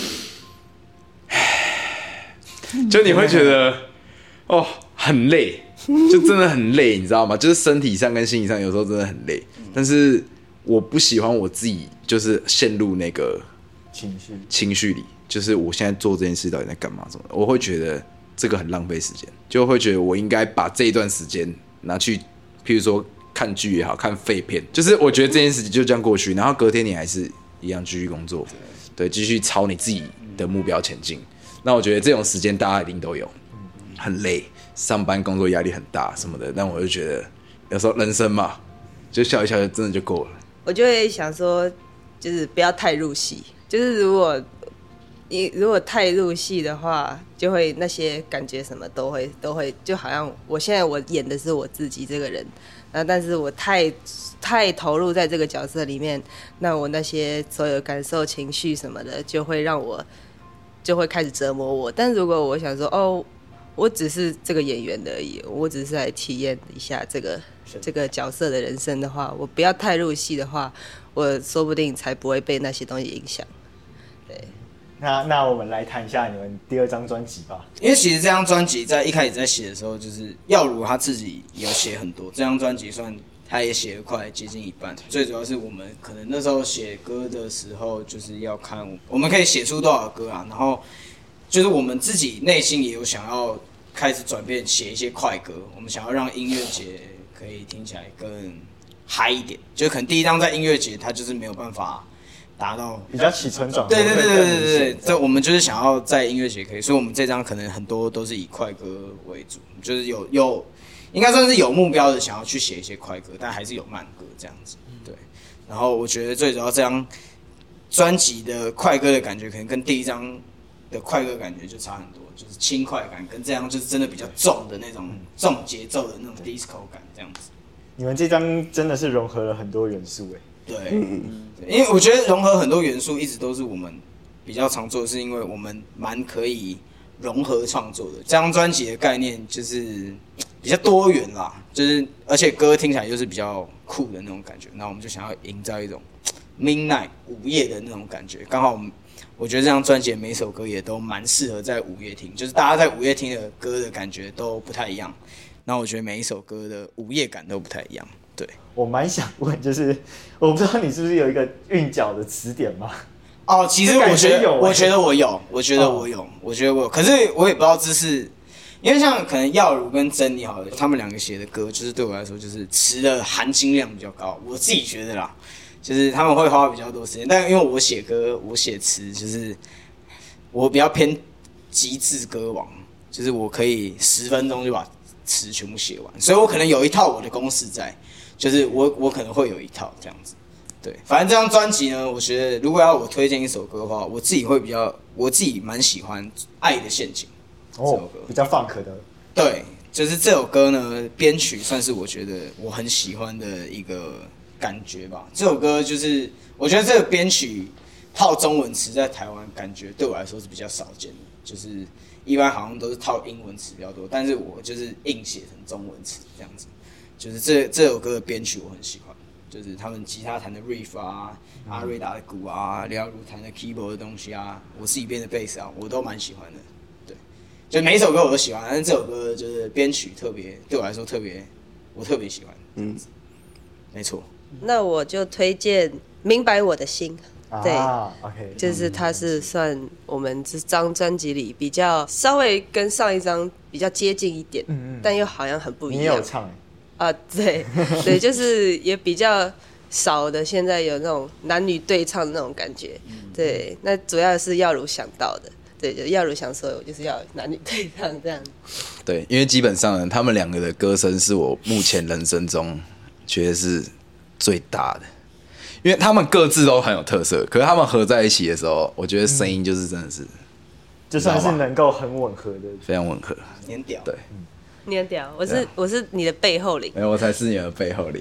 就你会觉得哦很累。就真的很累，你知道吗？就是身体上跟心理上有时候真的很累，但是我不喜欢我自己就是陷入那个情绪情绪里，就是我现在做这件事到底在干嘛？什么？我会觉得这个很浪费时间，就会觉得我应该把这一段时间拿去，譬如说看剧也好看废片，就是我觉得这件事情就这样过去，然后隔天你还是一样继续工作，对，继续朝你自己的目标前进。那我觉得这种时间大家一定都有，很累。上班工作压力很大什么的，但我就觉得有时候人生嘛，就笑一笑就真的就够了。 我就会想说，就是不要太入戏，就是如果你如果太入戏的话，就会那些感觉什么都会都会，就好像我现在我演的是我自己这个人，那但是我太太投入在这个角色里面，那我那些所有感受、情绪什么的，就会让我就会开始折磨我。但如果我想说，哦。我只是这个演员而已，我只是来体验一下这个这个角色的人生的话，我不要太入戏的话，我说不定才不会被那些东西影响。对， 那那我们来谈一下你们第二张专辑吧。 因为其实这张专辑在一开始在写的时候，就是耀如他自己有写很多，这张专辑算他也写了快接近一半。最主要是我们可能那时候写歌的时候，就是要看我们可以写出多少歌啊，然后。就是我们自己内心也有想要开始转变，写一些快歌。我们想要让音乐节可以听起来更嗨一点。就可能第一张在音乐节，它就是没有办法达到比较起承转合。 对对对对对对对，这我们就是想要在音乐节可以，所以我们这张可能很多都是以快歌为主，就是有有应该算是有目标的想要去写一些快歌，但还是有慢歌这样子。对，然后我觉得最主要这张专辑的快歌的感觉，可能跟第一张。的快歌感觉就差很多，就是轻快感跟这样就是真的比较重的那种重节奏的那种 disco 感这样子。 你们这张真的是融合了很多元素哎。 对，对，因为我觉得融合很多元素一直都是我们比较常做的，是因为我们蛮可以融合创作的。这张专辑的概念就是比较多元啦，就是而且歌听起来又是比较酷的那种感觉，那我们就想要营造一种 midnight 午夜的那种感觉，刚好我们。我觉得这张专辑的每一首歌也都蛮适合在午夜听，就是大家在午夜听的歌的感觉都不太一样。那我觉得每一首歌的午夜感都不太一样。对， 我蛮想问，就是我不知道你是不是有一个韵脚的词典吗？ 哦，其实我觉得， 有欸、 我觉得我有，我觉得我有，哦、我觉得我有。可是我也不知道这是，因为像可能耀如跟珍妮好了，他们两个写的歌，就是对我来说就是词的含金量比较高，我自己觉得啦。就是他们会花比较多时间，但因为我写歌，我写词，就是我比较偏极致歌王，就是我可以十分钟就把词全部写完，所以我可能有一套我的公式在，就是我我可能会有一套这样子。对，反正这张专辑呢，我觉得如果要我推荐一首歌的话，我自己会比较，我自己蛮喜欢《爱的陷阱》这首歌， 哦，比较 funk 的。 对，就是这首歌呢，编曲算是我觉得我很喜欢的一个。感觉吧，这首歌就是我觉得这个编曲套中文词在台湾感觉对我来说是比较少见的，就是一般好像都是套英文词比较多，但是我就是硬写成中文词这样子，就是这这首歌的编曲我很喜欢，就是他们吉他弹的 riff 啊，阿瑞打的鼓啊，廖如弹的 keyboard 的东西啊，我自己编的 bass 啊，我都蛮喜欢的，对，就每一首歌我都喜欢，但是这首歌就是编曲特别对我来说特别，我特别喜欢，嗯，没错。 那我就推荐《明白我的心》 对、 啊、，OK， 就是它是算我们这张专辑里比较稍微跟上一张比较接近一点，嗯嗯，但又好像很不一样。 你也有唱啊，对对，就是也比较少的，现在有那种男女对唱的那种感觉。对，那主要是耀如想到的，对，就耀如想说，我就是要男女对唱这样。 对，因为基本上呢，他们两个的歌声是我目前人生中觉得是最大的，因为他们各自都很有特色，可是他们合在一起的时候，我觉得声音就是真的是， 就算是能够很吻合的， 非常吻合， 很屌。 对， 你很屌，我是我是你的背后灵， 没有，我才是你的背后灵。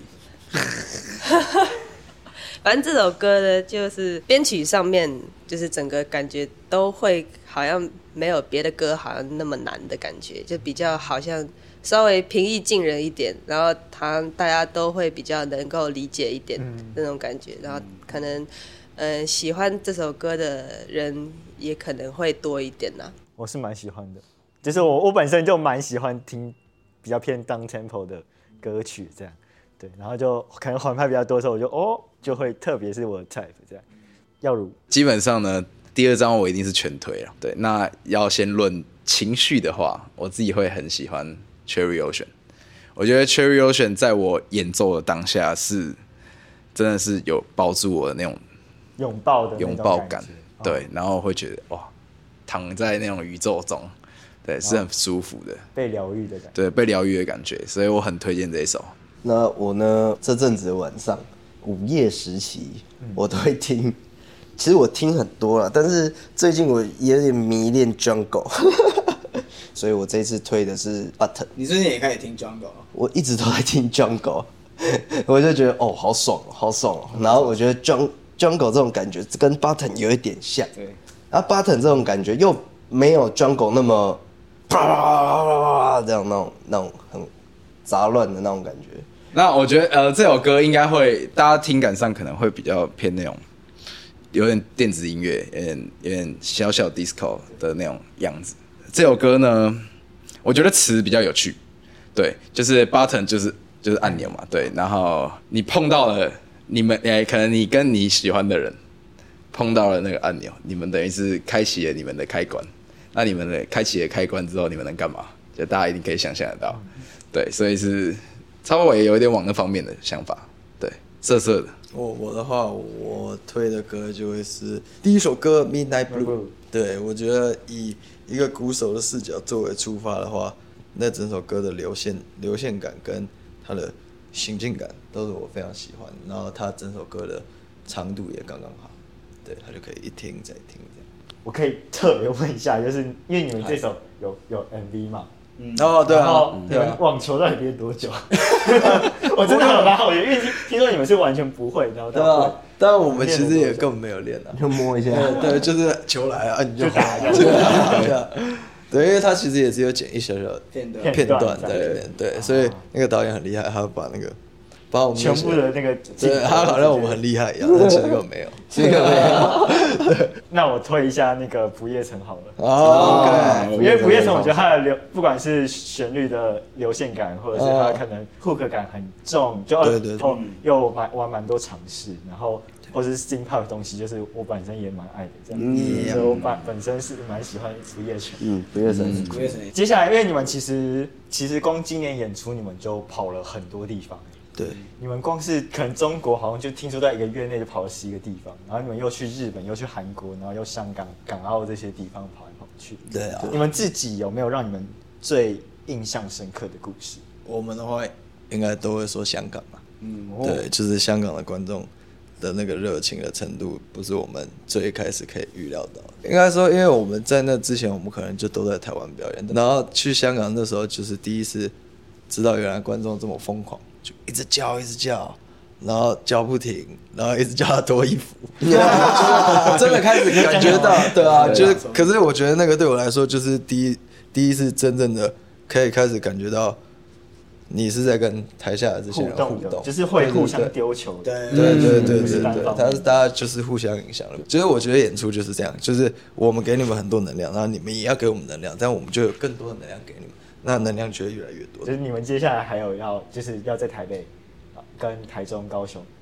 反正这首歌呢，就是编曲上面，就是整个感觉都会好像没有别的歌好像那么难的感觉，就比较好像稍微平易近人一点，然后他大家都会比较能够理解一点那种感觉，然后可能嗯、呃、喜欢这首歌的人也可能会多一点啦。 我是蛮喜欢的，就是我我本身就蛮喜欢听比较偏 down tempo 的歌曲这样。对，然后就可能缓拍比较多的时候，我就哦就会特别是我的 type 这样。耀如基本上呢，第二张我一定是全推了。对，那要先论情绪的话，我自己会很喜欢 Cherry Ocean。我觉得 Cherry Ocean 在我演奏的当下是真的是有抱住我的那种拥抱的拥抱感， 哦、 对，然后会觉得哇，躺在那种宇宙中，对，是很舒服的， 被疗愈的感觉， 对，被疗愈的感觉，所以我很推荐这一首。 那我呢？这阵子晚上午夜时期，我都会听。其实我听很多了，但是最近我有点迷恋 Jungle， 所以我这次推的是 Button。 你最近也开始听 Jungle？ 我一直都在听 Jungle， 我就觉得哦，好爽哦，好爽哦。然后我觉得 Jungle Jungle 这种感觉跟 Button 有一点像， 对。 然后 Button 这种感觉又没有 Jungle 那么啪啪啪啪啪这样那种那种很杂乱的那种感觉。 那我觉得，呃，这首歌应该会大家听感上可能会比较偏那种有点电子音乐，有点有点小小 disco 的那种样子。这首歌呢，我觉得词比较有趣，对，就是 button 就是就是按钮嘛，对，然后你碰到了你们，哎，可能你跟你喜欢的人碰到了那个按钮，你们等于是开启了你们的开关。那你们的开启了开关之后，你们能干嘛？就大家一定可以想象得到，对，所以是。稍微有一点往那方面的想法，对，色色的。 我我的话，我推的歌就会是第一首歌《Midnight Blue》。对，我觉得以一个鼓手的视角作为出发的话，那整首歌的流线流线感跟它的行进感都是我非常喜欢。然后它整首歌的长度也刚刚好，对，它就可以一听再听这样。 我可以特别问一下，就是因为你们这首有有 M V 嘛？ 嗯、哦，对啊， 你们网球到底练多久？我真的很蛮好奇，因为听说你们是完全不会，然后到会。 当然我们其实也根本没有练啊， 就摸一下。 对，就是球来啊，你就打， 就打一下。对，因为他其实也是有剪一小小片段片段在里面，对，所以那个导演很厉害，他把那个把我们全部的那个， 对，他好像我们很厉害一样，但其实根本没有， 其实根本没有。 那我推一下那个不夜城好了。 哦， 因为不夜城，我觉得它的流，不管是旋律的流线感，或者是它可能 hook 感很重，就对对对， 又蛮玩蛮多尝试，然后或是 steam pop 的东西，就是我本身也蛮爱的这样，嗯、所以我本本身是蛮喜欢不夜城。 嗯，不夜城， 不夜城。 接下来，因为你们其实其实光今年演出，你们就跑了很多地方。 对， 你们光是可能中国好像就听说在一个月内就跑了十一个地方，然后你们又去日本，又去韩国，然后又香港、港澳这些地方跑来跑去。 对啊， 你们自己有没有让你们最印象深刻的故事？ 我们的话应该都会说香港嘛，嗯，对，就是香港的观众的那个热情的程度，不是我们最开始可以预料到的。应该说，因为我们在那之前，我们可能就都在台湾表演，然后去香港那时候就是第一次知道原来观众这么疯狂。就一直叫，一直叫，然后叫不停，然后一直叫他脱衣服，真的开始感觉到，对啊，就是，可是我觉得那个对我来说，就是第一第一次真正的可以开始感觉到，你是在跟台下的这些人互动， 就是会互相丢球， 对对对对对对，他是大家就是互相影响的。就是我觉得演出就是这样，就是我们给你们很多能量，然后你们也要给我们能量，这样我们就有更多的能量给你们。那能量就会越来越多。 就是你们接下来还有要，就是要在台北、跟台中、高雄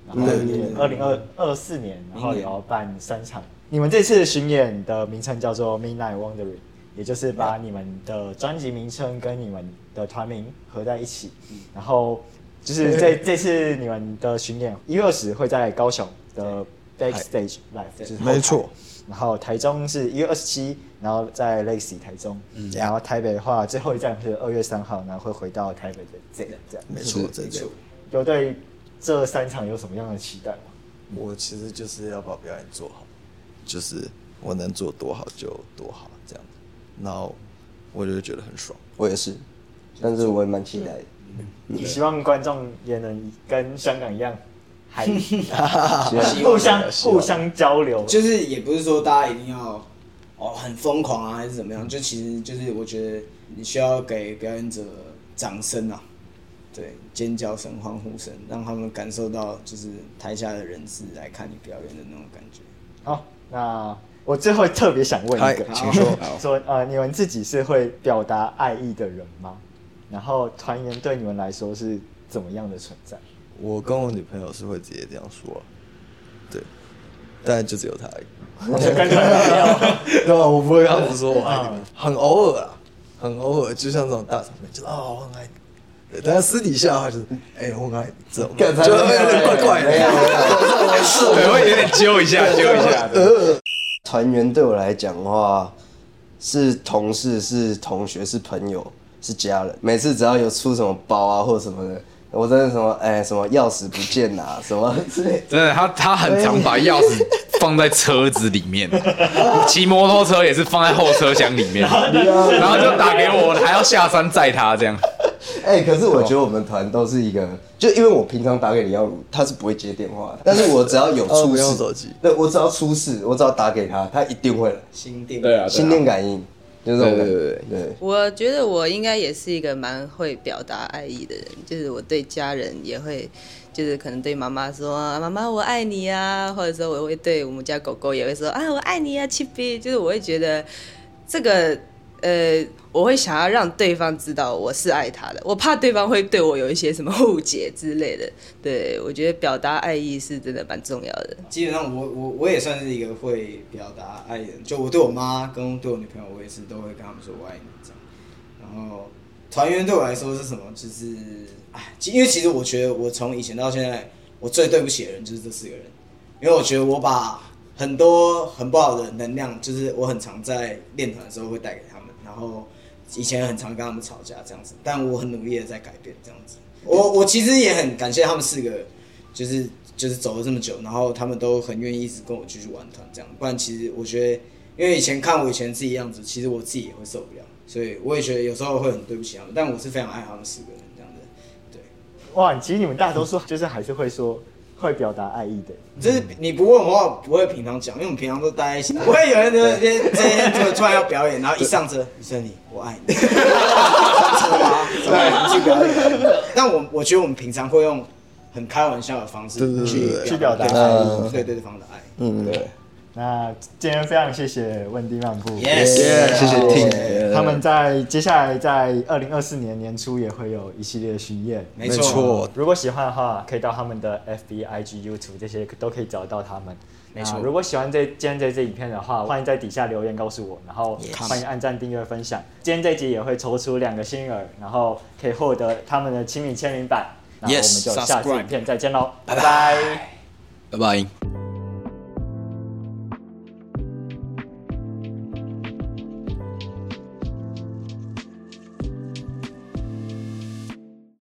然后也二零二二四年，然后也要办三场。你们这次巡演的名称叫做 Midnight Wandering， 也就是把你们的专辑名称跟你们的团名合在一起。然后就是这这次你们的巡演，一月二十会在高雄的 Backstage Live， 就是后台没错。 然后台中是一月二十七，然后在 Legacy 台中，嗯、然后台北的话最后一站是二月三号，然后会回到台北的这这样。 没错，这个。 有对这三场有什么样的期待吗？ 我其实就是要把表演做好，就是我能做多好就多好这样，然后我就觉得很爽。 我也是，但是我也蛮期待的。 你希望观众也能跟香港一样，还互相互相交流， 就是也不是说大家一定要哦很疯狂啊，还是怎么样？就其实就是我觉得你需要给表演者掌声啊。对，尖叫声、欢呼声，让他们感受到就是台下的人是来看你表演的那种感觉。 好，那我最后特别想问一个， 请说， 说呃，你们自己是会表达爱意的人吗？然后团员对你们来说是怎么样的存在？ 我跟我女朋友是会直接这样说，对，但就只有她而已。 我跟团员没有， 对吧？我不会跟他们说我爱你们，很偶尔啊，很偶尔，就像这种大场面，就是哦，我很爱你。但是私底下的话就是，哎、欸，我爱你，这种就有点怪怪的， 对，会有点揪一下，揪一下。 团员对我来讲的话，是同事，是同学，是朋友，是家人。每次只要有出什么包啊或什么的，我真的什么哎、欸、什么钥匙不见啊什么之类的， 真的，他他很常把钥匙放在车子里面，骑摩托车也是放在后车厢里面，然后就打给我，还要下山载他这样。 哎、欸，可是我觉得我们团都是一个，就因为我平常打给李耀儒，他是不会接电话的，但是我只要有出事， 不用手机， 对我只要出事，我只要打给他，他一定会来。 心电， 对啊， 心电感应，就是这种感觉。 对对对对， 我觉得我应该也是一个蛮会表达爱意的人，就是我对家人也会，就是可能对妈妈说啊，妈妈我爱你啊，或者说我会对我们家狗狗也会说啊，我爱你啊，七比，就是我会觉得这个。呃，我会想要让对方知道我是爱他的，我怕对方会对我有一些什么误解之类的。对，我觉得表达爱意是真的蛮重要的。 基本上我，我我也算是一个会表达爱的人，就我对我妈跟对我女朋友，我也是都会跟他们说我爱你这样。然后团员对我来说是什么？就是哎，因为其实我觉得我从以前到现在，我最对不起的人就是这四个人，因为我觉得我把很多很不好的能量，就是我很常在练团的时候会带给他们。然后以前很常跟他们吵架这样子，但我很努力的在改变这样子。我我其实也很感谢他们四个，就是就是走了这么久，然后他们都很愿意一直跟我继续玩团这样。不然其实我觉得，因为以前看我以前自己样子，其实我自己也会受不了，所以我也觉得有时候会很对不起他们。但我是非常爱他们四个人这样的。对， 哇，其实你们大多数就是还是会说。会表达爱意的， 就是你不问我话，不会平常讲，因为我们平常都待在一起，不会有人这这这天突突然要表演，然后一上车，雨生你，我爱你，上车吗？对，去表演。但我我觉得我们平常会用很开玩笑的方式去去表达爱意，对对方的爱。 嗯，对。 那今天非常谢谢温蒂漫步 ，yes， 谢谢 Tim， 他们在接下来在二零二四年年初也会有一系列的巡演， 没错。 如果喜欢的话，可以到他们的 F B、I G、YouTube 这些都可以找到他们。 没错。 如果喜欢这今天这支影片的话，欢迎在底下留言告诉我，然后欢迎按赞、订阅、分享。今天这集也会抽出两个新人，然后可以获得他们的亲笔签名版。那我们就下次影片再见喽，拜拜， 拜拜。